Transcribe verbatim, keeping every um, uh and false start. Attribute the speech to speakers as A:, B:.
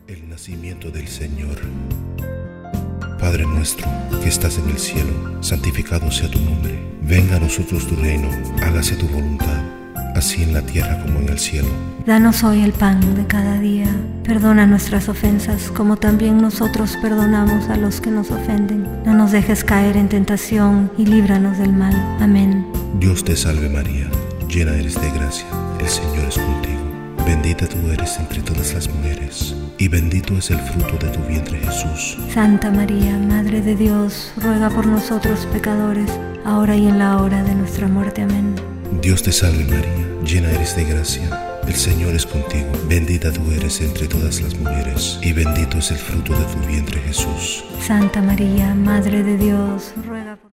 A: El nacimiento del Señor. Padre nuestro, que estás en el cielo, santificado sea tu nombre. Venga a nosotros tu reino, hágase tu voluntad, así en la tierra como en el cielo.
B: Danos hoy el pan de cada día. Perdona nuestras ofensas, como también nosotros perdonamos a los que nos ofenden. No nos dejes caer en tentación y líbranos del mal. Amén.
A: Dios te salve María, llena eres de gracia, el Señor es contigo. Bendita tú eres entre todas las mujeres, y bendito es el fruto de tu vientre Jesús.
B: Santa María, Madre de Dios, ruega por nosotros pecadores, ahora y en la hora de nuestra muerte. Amén.
A: Dios te salve María, llena eres de gracia, el Señor es contigo. Bendita tú eres entre todas las mujeres, y bendito es el fruto de tu vientre Jesús.
B: Santa María, Madre de Dios, ruega